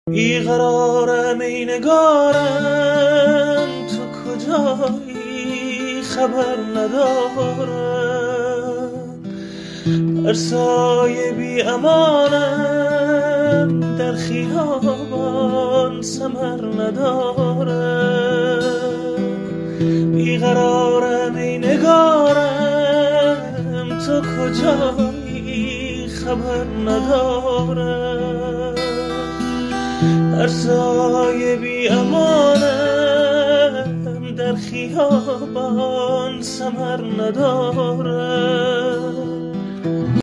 بیقرارم ای نگارم، تو کجایی خبر ندارم. بر سایه بی امانم، در خیابان ثمر ندارم. بیقرارم ای نگارم، تو کجایی خبر ندارم. در سایه بی امانم، در خیابان ثمر ندارم.